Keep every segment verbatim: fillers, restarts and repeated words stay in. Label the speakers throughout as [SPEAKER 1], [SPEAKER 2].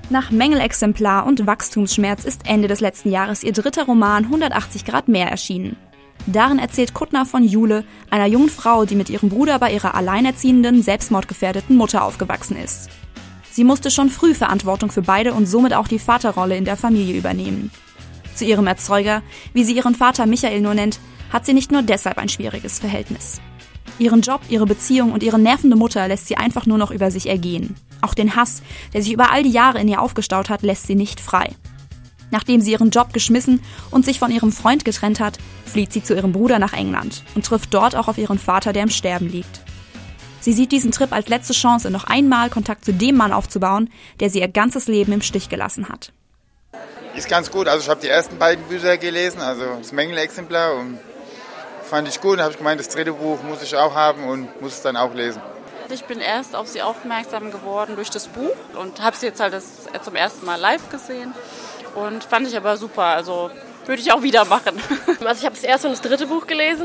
[SPEAKER 1] Nach Mängelexemplar und Wachstumsschmerz ist Ende des letzten Jahres ihr dritter Roman hundertachtzig Grad mehr erschienen. Darin erzählt Kuttner von Jule, einer jungen Frau, die mit ihrem Bruder bei ihrer alleinerziehenden, selbstmordgefährdeten Mutter aufgewachsen ist. Sie musste schon früh Verantwortung für beide und somit auch die Vaterrolle in der Familie übernehmen. Zu ihrem Erzeuger, wie sie ihren Vater Michael nur nennt, hat sie nicht nur deshalb ein schwieriges Verhältnis. Ihren Job, ihre Beziehung und ihre nervende Mutter lässt sie einfach nur noch über sich ergehen. Auch den Hass, der sich über all die Jahre in ihr aufgestaut hat, lässt sie nicht frei. Nachdem sie ihren Job geschmissen und sich von ihrem Freund getrennt hat, flieht sie zu ihrem Bruder nach England und trifft dort auch auf ihren Vater, der im Sterben liegt. Sie sieht diesen Trip als letzte Chance, noch einmal Kontakt zu dem Mann aufzubauen, der sie ihr ganzes Leben im Stich gelassen hat.
[SPEAKER 2] Ist ganz gut. Also ich habe die ersten beiden Bücher gelesen, also das Mängelexemplar, und fand ich gut. Da habe ich gemeint, das dritte Buch muss ich auch haben und muss es dann auch lesen.
[SPEAKER 3] Ich bin erst auf sie aufmerksam geworden durch das Buch und habe sie jetzt halt das zum ersten Mal live gesehen. Und fand ich aber super, also würde ich auch wieder machen.
[SPEAKER 4] Also ich habe das erste und das dritte Buch gelesen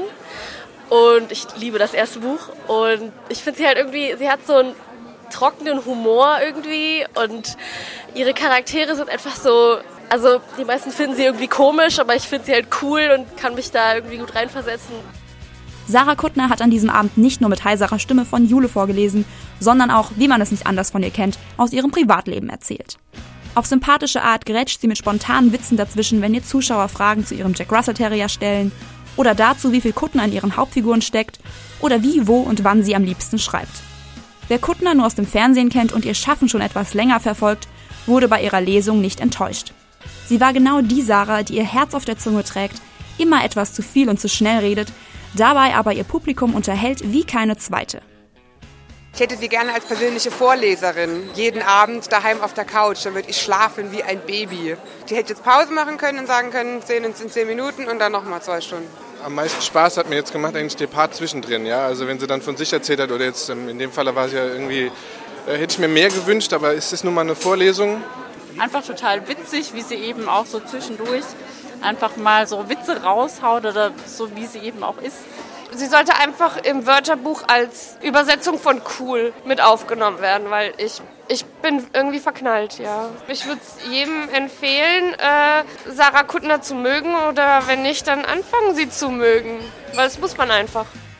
[SPEAKER 4] und ich liebe das erste Buch. Und ich finde sie halt irgendwie, sie hat so einen trockenen Humor irgendwie und ihre Charaktere sind einfach so, also die meisten finden sie irgendwie komisch, aber ich finde sie halt cool und kann mich da irgendwie gut reinversetzen.
[SPEAKER 1] Sarah Kuttner hat an diesem Abend nicht nur mit heiserer Stimme von Jule vorgelesen, sondern auch, wie man es nicht anders von ihr kennt, aus ihrem Privatleben erzählt. Auf sympathische Art grätscht sie mit spontanen Witzen dazwischen, wenn ihr Zuschauer Fragen zu ihrem Jack Russell Terrier stellen oder dazu, wie viel Kuttner in ihren Hauptfiguren steckt oder wie, wo und wann sie am liebsten schreibt. Wer Kuttner nur aus dem Fernsehen kennt und ihr Schaffen schon etwas länger verfolgt, wurde bei ihrer Lesung nicht enttäuscht. Sie war genau die Sarah, die ihr Herz auf der Zunge trägt, immer etwas zu viel und zu schnell redet, dabei aber ihr Publikum unterhält wie keine zweite.
[SPEAKER 5] Ich hätte sie gerne als persönliche Vorleserin, jeden Abend daheim auf der Couch, dann würde ich schlafen wie ein Baby. Die hätte jetzt Pause machen können und sagen können, sehen uns in zehn Minuten und dann nochmal zwei Stunden.
[SPEAKER 6] Am meisten Spaß hat mir jetzt gemacht eigentlich der Part zwischendrin, ja. Also wenn sie dann von sich erzählt hat oder jetzt in dem Fall war es ja irgendwie, äh, hätte ich mir mehr gewünscht, aber es ist nun mal eine Vorlesung.
[SPEAKER 3] Einfach total witzig, wie sie eben auch so zwischendurch einfach mal so Witze raushaut oder so wie sie eben auch ist.
[SPEAKER 7] Sie sollte einfach im Wörterbuch als Übersetzung von cool mit aufgenommen werden, weil ich, ich bin irgendwie verknallt, ja. Ich würde jedem empfehlen, äh, Sarah Kuttner zu mögen oder wenn nicht, dann anfangen sie zu mögen, weil das muss man einfach.